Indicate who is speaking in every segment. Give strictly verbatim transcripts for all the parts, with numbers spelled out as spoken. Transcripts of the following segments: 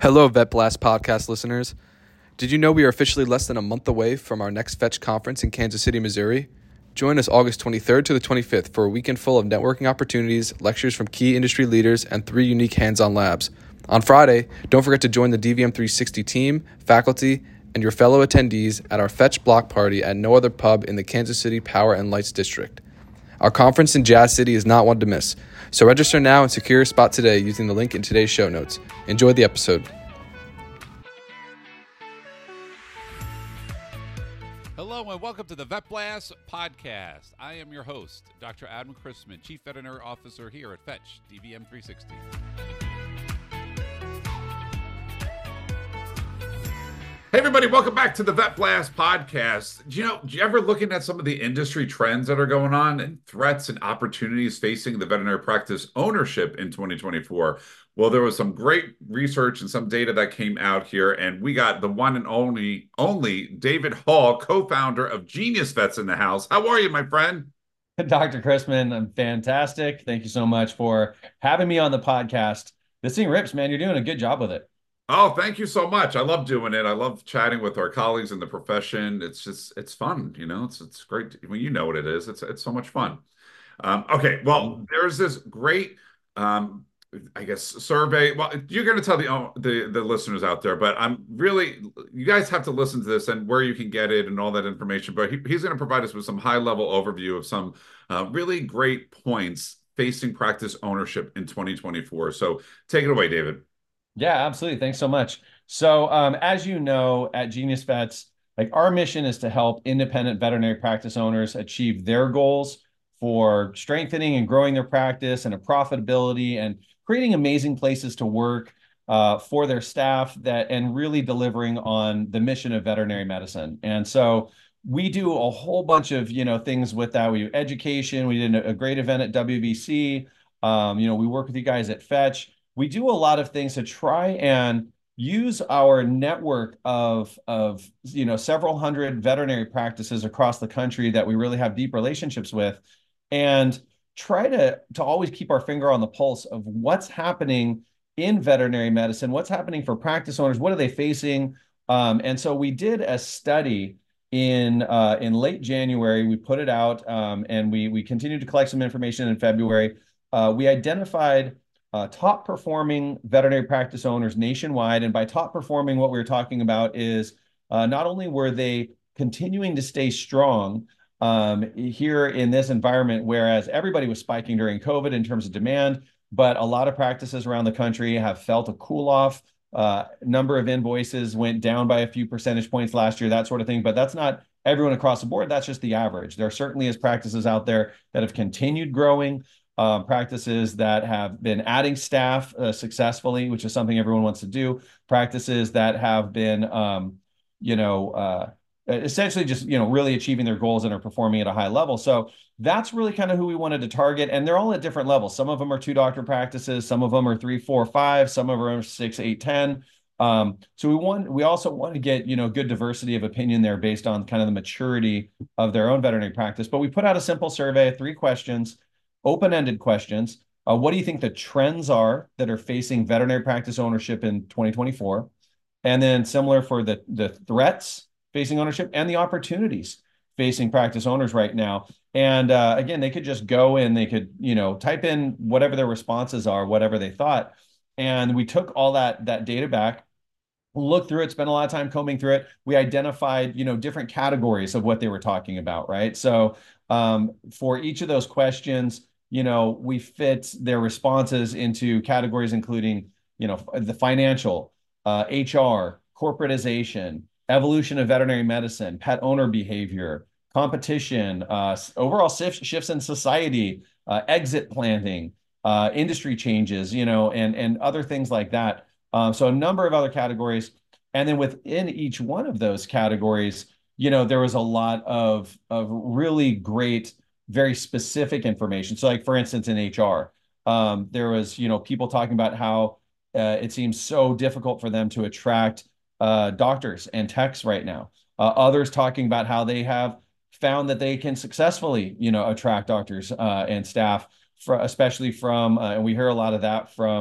Speaker 1: Hello, Vet Blast podcast listeners. Did you know we are officially less than a month away from our next Fetch conference in Kansas City, Missouri? Join us August twenty-third to the twenty-fifth for a weekend full of networking opportunities, lectures from key industry leaders, and three unique hands-on labs. On Friday, don't forget to join the D V M three sixty team, faculty, and your fellow attendees at our Fetch block party at No Other Pub in the Kansas City Power and Lights District. Our conference in Jazz City is not one to miss, so register now and secure your spot today using the link in today's show notes. Enjoy the episode.
Speaker 2: Hello and welcome to the Vet Blast podcast. I am your host, Doctor Adam Chrisman, Chief Veterinary Officer here at Fetch D V M three sixty.
Speaker 3: Hey everybody, welcome back to the Vet Blast podcast. Do you know, do you ever looking at some of the industry trends that are going on and threats and opportunities facing the veterinary practice ownership in twenty twenty-four? Well, there was some great research and some data that came out here, and we got the one and only, only David Hall, co-founder of Genius Vets in the house. How are you, my friend?
Speaker 4: Doctor Chrisman, I'm fantastic. Thank you so much for having me on the podcast. This thing rips, man. You're doing a good job with it.
Speaker 3: Oh, thank you so much. I love doing it. I love chatting with our colleagues in the profession. It's just, it's fun. You know, it's, it's great. I mean, you know what it is. It's, it's so much fun. Um, okay. Well, there's this great, um, I guess, survey. Well, you're going to tell the, the, the listeners out there, but I'm really, you guys have to listen to this and where you can get it and all that information. But he, he's going to provide us with some high level overview of some uh, really great points facing practice ownership in twenty twenty-four. So take it away, David.
Speaker 4: Yeah, absolutely. Thanks so much. So um, as you know, at Genius Vets, like our mission is to help independent veterinary practice owners achieve their goals for strengthening and growing their practice and a profitability and creating amazing places to work uh, for their staff that and really delivering on the mission of veterinary medicine. And so we do a whole bunch of, you know, things with that. We do education. We did a great event at W V C. Um, you know, we work with you guys at Fetch. We do a lot of things to try and use our network of, of, you know, several hundred veterinary practices across the country that we really have deep relationships with, and try to, to always keep our finger on the pulse of what's happening in veterinary medicine, what's happening for practice owners, what are they facing? Um, and so we did a study in uh, in late January. We put it out, um, and we, we continued to collect some information in February. Uh, we identified Uh, top performing veterinary practice owners nationwide. And by top performing, what we we're talking about is uh, not only were they continuing to stay strong um, here in this environment, whereas everybody was spiking during COVID in terms of demand, but a lot of practices around the country have felt a cool off. Uh, number of invoices went down by a few percentage points last year, that sort of thing. But that's not everyone across the board. That's just the average. There certainly is practices out there that have continued growing. Um, practices that have been adding staff uh, successfully, which is something everyone wants to do. Practices that have been, um, you know, uh, essentially just, you know, really achieving their goals and are performing at a high level. So that's really kind of who we wanted to target. And they're all at different levels. Some of them are two doctor practices. Some of them are three, four, five. Some of them are six, eight, ten. Um, so we want, we also want to get, you know, good diversity of opinion there based on kind of the maturity of their own veterinary practice. But we put out a simple survey, three questions. Open-ended questions. Uh, what do you think the trends are that are facing veterinary practice ownership in twenty twenty-four? And then similar for the, the threats facing ownership and the opportunities facing practice owners right now. And uh, again, they could just go and they could, you know, type in whatever their responses are, whatever they thought. And we took all that, that data back, looked through it, spent a lot of time combing through it. We identified, you know, different categories of what they were talking about, right? So um, for each of those questions, you know, we fit their responses into categories, including, you know, the financial, uh, H R, corporatization, evolution of veterinary medicine, pet owner behavior, competition, uh, overall shifts in society, uh, exit planning, uh, industry changes, you know, and, and other things like that. Um, so a number of other categories. And then within each one of those categories, you know, there was a lot of, of really great, very specific information. So like, for instance, in H R, um, there was, you know, people talking about how uh, it seems so difficult for them to attract uh, doctors and techs right now. Uh, others talking about how they have found that they can successfully, you know, attract doctors uh, and staff, for, especially from, uh, and we hear a lot of that from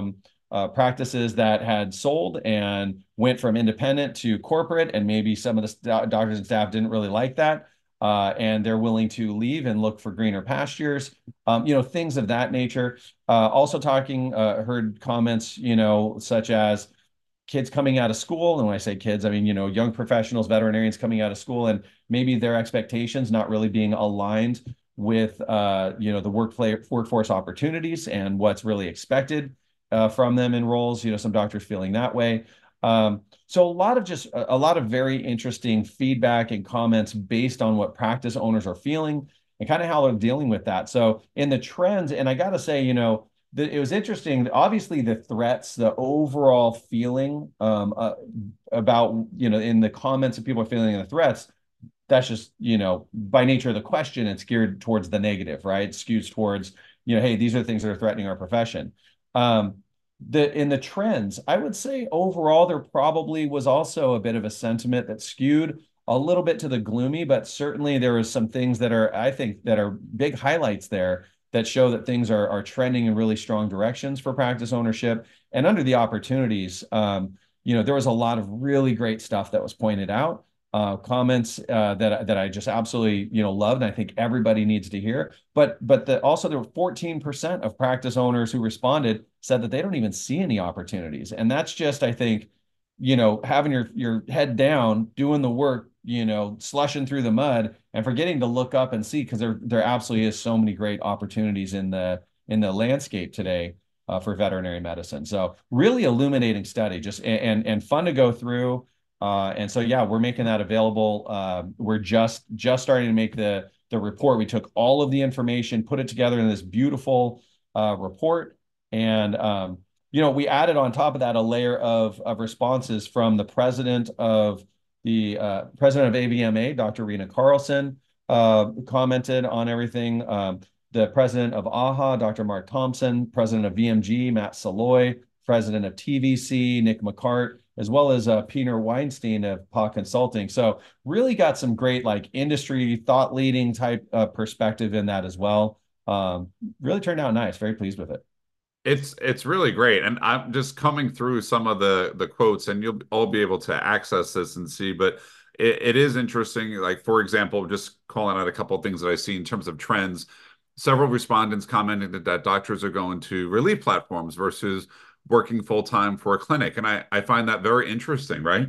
Speaker 4: uh, practices that had sold and went from independent to corporate, and maybe some of the st- doctors and staff didn't really like that. Uh, and they're willing to leave and look for greener pastures, um, you know, things of that nature. Uh, also talking, uh, heard comments, you know, such as kids coming out of school. And when I say kids, I mean, you know, young professionals, veterinarians coming out of school, and maybe their expectations not really being aligned with, uh, you know, the workplace, workforce opportunities and what's really expected uh, from them in roles. You know, some doctors feeling that way. Um, so a lot of just a, a lot of very interesting feedback and comments based on what practice owners are feeling and kind of how they're dealing with that. So in the trends, and I got to say, you know, the, it was interesting. Obviously, the threats, the overall feeling um, uh, about, you know, in the comments that people are feeling the threats, that's just, you know, by nature of the question, it's geared towards the negative, right? It skews towards, you know, hey, these are things that are threatening our profession. Um, the in the trends, I would say overall, there probably was also a bit of a sentiment that skewed a little bit to the gloomy, but certainly there was some things that are, I think, that are big highlights there that show that things are are trending in really strong directions for practice ownership. And under the opportunities, um, you know, there was a lot of really great stuff that was pointed out. Uh, comments uh, that that I just absolutely, you know, loved, and I think everybody needs to hear. But but the, also there were fourteen percent of practice owners who responded said that they don't even see any opportunities, and that's just, I think, you know, having your your head down, doing the work, you know, slushing through the mud, and forgetting to look up and see, because there there absolutely is so many great opportunities in the in the landscape today uh, for veterinary medicine. So really illuminating study, just and and, and fun to go through. Uh, and so, yeah, we're making that available. Uh, we're just just starting to make the the report. We took all of the information, put it together in this beautiful uh, report, and um, you know, we added on top of that a layer of of responses from the president of the uh, president of A V M A, Doctor Rena Carlson, uh, commented on everything. Um, the president of A H A, Doctor Mark Thompson, president of V M G, Matt Saloy, president of T V C, Nick McCart, as well as uh, Peter Weinstein of P A Consulting. So really got some great like industry thought leading type uh, perspective in that as well. Um, really turned out nice. Very pleased with it.
Speaker 3: It's it's really great, and I'm just coming through some of the the quotes, and you'll all be able to access this and see. But it, it is interesting. Like, for example, just calling out a couple of things that I see in terms of trends. Several respondents commented that, that doctors are going to relief platforms versus working full time for a clinic, and I I find that very interesting. Right?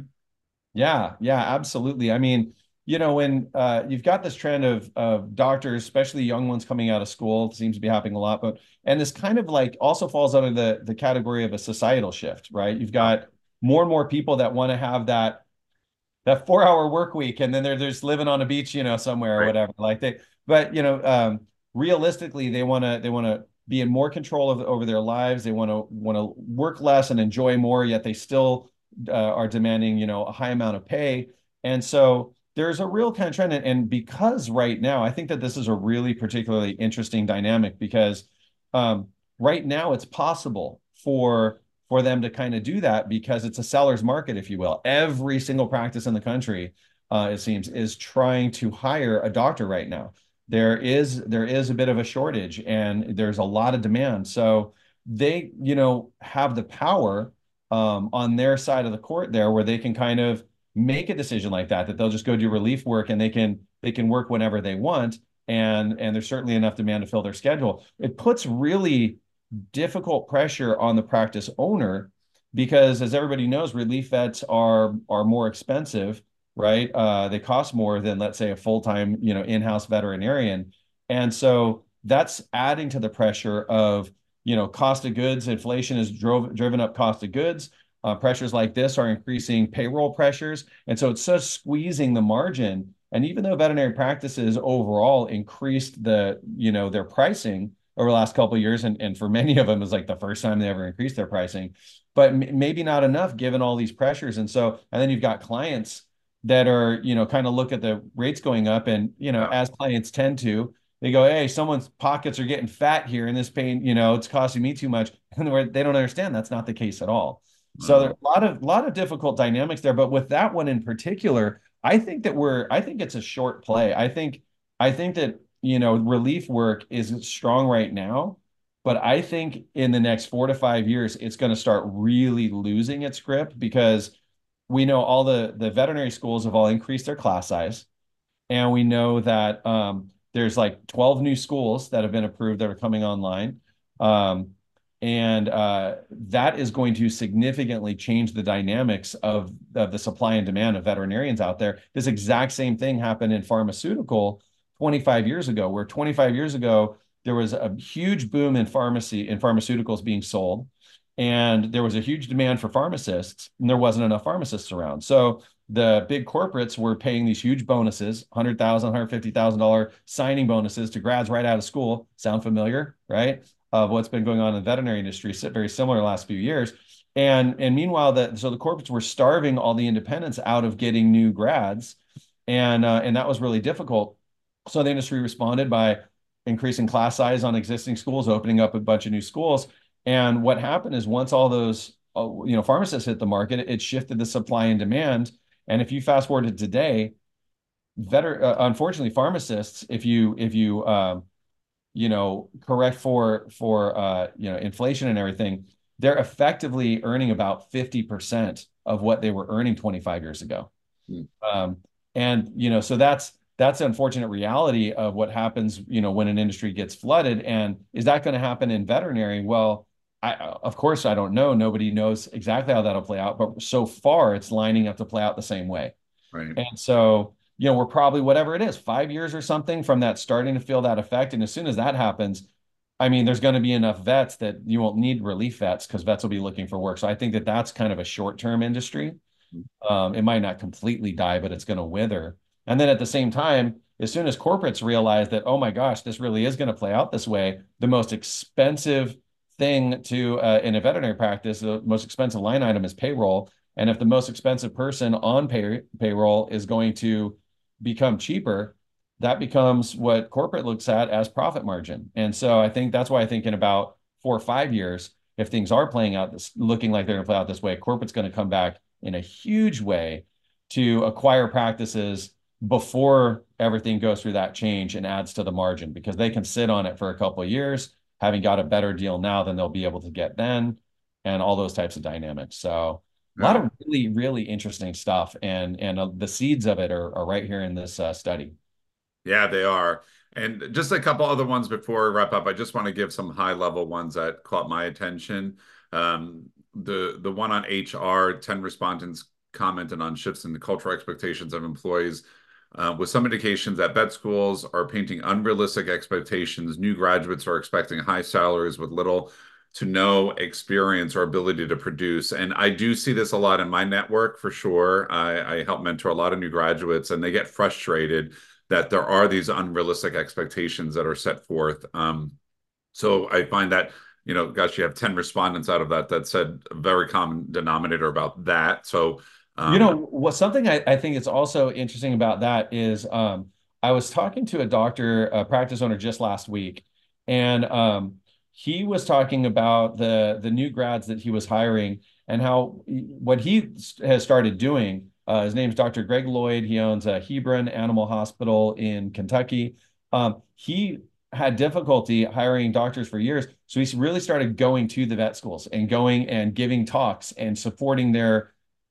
Speaker 4: Yeah, yeah, absolutely. I mean, you know, when uh, you've got this trend of of doctors, especially young ones coming out of school, it seems to be happening a lot. But and this kind of like also falls under the the category of a societal shift, right? You've got more and more people that want to have that that four hour work week, and then they're, they're just living on a beach, you know, somewhere or
Speaker 3: Right.
Speaker 4: whatever. Like they, but you know, um, realistically, they want to they want to be in more control of over their lives. They want to want to work less and enjoy more, yet they still uh, are demanding, you know, a high amount of pay. And so there's a real kind of trend. And, and because right now, I think that this is a really particularly interesting dynamic because um, right now it's possible for for them to kind of do that because it's a seller's market, if you will. Every single practice in the country, uh, it seems, is trying to hire a doctor right now. There is there is a bit of a shortage and there's a lot of demand. So they, you know, have the power um, on their side of the court there where they can kind of make a decision like that, that they'll just go do relief work and they can they can work whenever they want. And and there's certainly enough demand to fill their schedule. It puts really difficult pressure on the practice owner because, as everybody knows, relief vets are are more expensive, right? Uh, they cost more than, let's say, a full-time, you know, in-house veterinarian, and so that's adding to the pressure of, you know, cost of goods. Inflation has drove driven up cost of goods. Uh, pressures like this are increasing payroll pressures, and so it's just squeezing the margin. And even though veterinary practices overall increased the, you know, their pricing over the last couple of years, and, and for many of them, it was like the first time they ever increased their pricing, but m- maybe not enough given all these pressures. And so, and then you've got clients that are, you know, kind of look at the rates going up, and you know,
Speaker 3: Yeah.
Speaker 4: as clients tend to, they go, "Hey, someone's pockets are getting fat here, and this pain, you know, it's costing me too much," and they don't understand that's not the case at all. So there are
Speaker 3: Uh,
Speaker 4: a lot of lot of difficult dynamics there, but with that one in particular, I think that we're, I think it's a short play. I think, I think that, you know, relief work is strong right now. But I think in the next four to five years, it's going to start really losing its grip because we know all the, the veterinary schools have all increased their class size. And we know that um, there's like twelve new schools that have been approved that are coming online. Um, and uh, that is going to significantly change the dynamics of, of the supply and demand of veterinarians out there. This exact same thing happened in pharmaceutical twenty-five years ago, where twenty-five years ago, there was a huge boom in pharmacy in pharmaceuticals being sold. And there was a huge demand for pharmacists, and there wasn't enough pharmacists around. So the big corporates were paying these huge bonuses, one hundred thousand dollars, one hundred fifty thousand dollars signing bonuses to grads right out of school. Sound familiar, right? Of what's been going on in the veterinary industry, very similar the last few years. And, and meanwhile, that so the corporates were starving all the independents out of getting new grads. And, uh, and that was really difficult. So the industry responded by increasing class size on existing schools, opening up a bunch of new schools. And what happened is once all those uh, you know pharmacists hit the market, it shifted the supply and demand. And if you fast forward to today, veter- uh, unfortunately, pharmacists, if you if you um, you know correct for for uh, you know inflation and everything, they're effectively earning about fifty percent of what they were earning twenty-five years ago. Mm. Um, and you know, so that's that's the unfortunate reality of what happens, you know, when an industry gets flooded. And is that going to happen in veterinary? Well, I, of course, I don't know. Nobody knows exactly how that'll play out, but so far it's lining up to play out the same way.
Speaker 3: Right.
Speaker 4: And so, you know, we're probably whatever it is, five years or something from that starting to feel that effect. And as soon as that happens, I mean, there's going to be enough vets that you won't need relief vets because vets will be looking for work. So I think that that's kind of a short-term industry. Um, it might not completely die, but it's going to wither. And then at the same time, as soon as corporates realize that, oh my gosh, this really is going to play out this way, the most expensive thing to uh, in a veterinary practice, the most expensive line item is payroll. And if the most expensive person on pay, payroll is going to become cheaper, that becomes what corporate looks at as profit margin. And so I think that's why I think in about four or five years, if things are playing out, this, looking like they're going to play out this way, corporate's going to come back in a huge way to acquire practices before everything goes through that change and adds to the margin, because they can sit on it for a couple of years, having got a better deal now than they'll be able to get then, and all those types of dynamics. So a lot of really, really interesting stuff. And, and uh, the seeds of it are, are right here in this uh, study.
Speaker 3: Yeah, they are. And just a couple other ones before we wrap up. I just want to give some high level ones that caught my attention. Um, the, the one on H R, ten respondents commented on shifts in the cultural expectations of employees, Uh, with some indications that vet schools are painting unrealistic expectations. New graduates are expecting high salaries with little to no experience or ability to produce. And I do see this a lot in my network for sure. I, I help mentor a lot of new graduates, and they get frustrated that there are these unrealistic expectations that are set forth. Um, so I find that, you know, gosh, you have ten respondents out of that that said a very common denominator about that. So
Speaker 4: Um, you know, what something I, I think is also interesting about that is um, I was talking to a doctor, a practice owner just last week, and um, he was talking about the the new grads that he was hiring and how what he has started doing. Uh, his name's Doctor Greg Lloyd. He owns a Hebron Animal Hospital in Kentucky. Um, he had difficulty hiring doctors for years, so he really started going to the vet schools and going and giving talks and supporting their,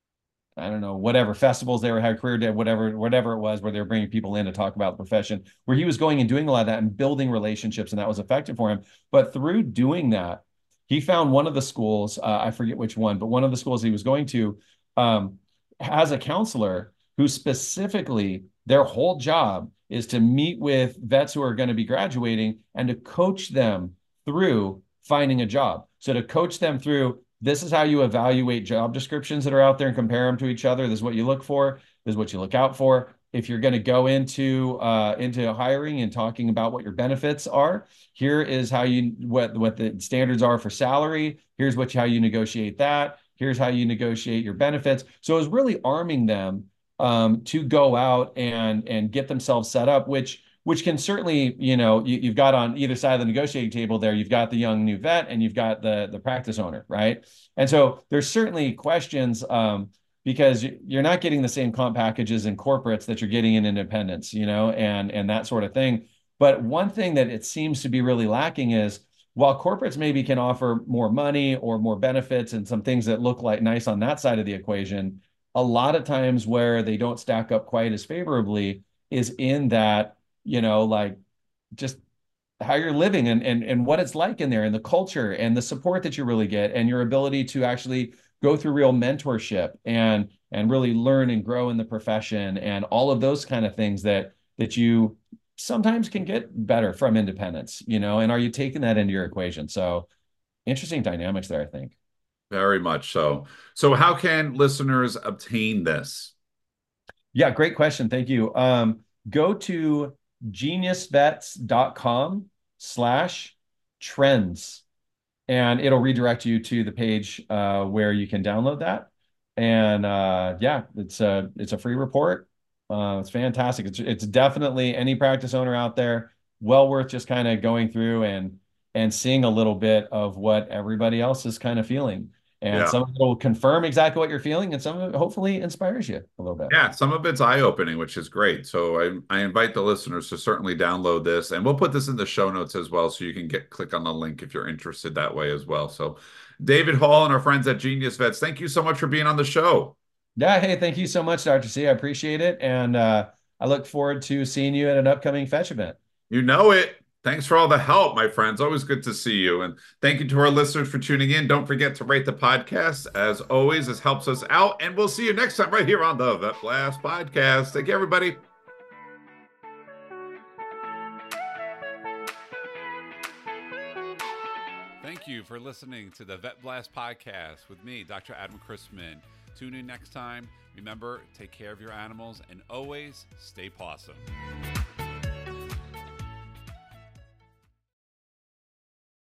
Speaker 4: I don't know, whatever festivals they were had, career day, whatever, whatever it was, where they were bringing people in to talk about the profession, where he was going and doing a lot of that and building relationships, and that was effective for him. But through doing that, he found one of the schools, uh, I forget which one, but one of the schools he was going to um, has a counselor who specifically, their whole job is to meet with vets who are going to be graduating and to coach them through finding a job. So to coach them through, this is how you evaluate job descriptions that are out there and compare them to each other. This is what you look for. This is what you look out for. If you're going to go into uh, into hiring and talking about what your benefits are, here is how you what what the standards are for salary. Here's what how you negotiate that. Here's how you negotiate your benefits. So it was really arming them um, to go out and and get themselves set up, which which can certainly, you know, you, you've got on either side of the negotiating table there, you've got the young new vet and you've got the, the practice owner, right? And so there's certainly questions um, because you're not getting the same comp packages in corporates that you're getting in independents, you know, and, and that sort of thing. But one thing that it seems to be really lacking is while corporates maybe can offer more money or more benefits and some things that look like nice on that side of the equation, a lot of times where they don't stack up quite as favorably is in that, you know, like just how you're living and, and, and what it's like in there and the culture and the support that you really get and your ability to actually go through real mentorship and, and really learn and grow in the profession and all of those kind of things that, that you sometimes can get better from independence, you know, and are you taking that into your equation? So interesting dynamics there, I think.
Speaker 3: Very much so. So how can listeners obtain this?
Speaker 4: Yeah, great question. Thank you. Um, go to geniusvets.com slash trends, and it'll redirect you to the page uh, where you can download that. And uh, yeah, it's a it's a free report. Uh, it's fantastic. It's it's definitely any practice owner out there well worth just kind of going through and and seeing a little bit of what everybody else is kind of feeling. And
Speaker 3: Yeah.
Speaker 4: some of it will confirm exactly what you're feeling, and some of it hopefully inspires you a little bit.
Speaker 3: Yeah, some of it's eye-opening, which is great. So I, I invite the listeners to certainly download this, and we'll put this in the show notes as well, so you can get click on the link if you're interested that way as well. So David Hall and our friends at Genius Vets, thank you so much for being on the show.
Speaker 4: Yeah, hey, thank you so much, Doctor C. I appreciate it, and uh, I look forward to seeing you at an upcoming Fetch event.
Speaker 3: You know it. Thanks for all the help, my friends. Always good to see you. And thank you to our listeners for tuning in. Don't forget to rate the podcast. As always, this helps us out. And we'll see you next time right here on the Vet Blast Podcast. Take care, everybody.
Speaker 2: Thank you for listening to the Vet Blast Podcast with me, Doctor Adam Chrisman. Tune in next time. Remember, take care of your animals and always stay pawsome.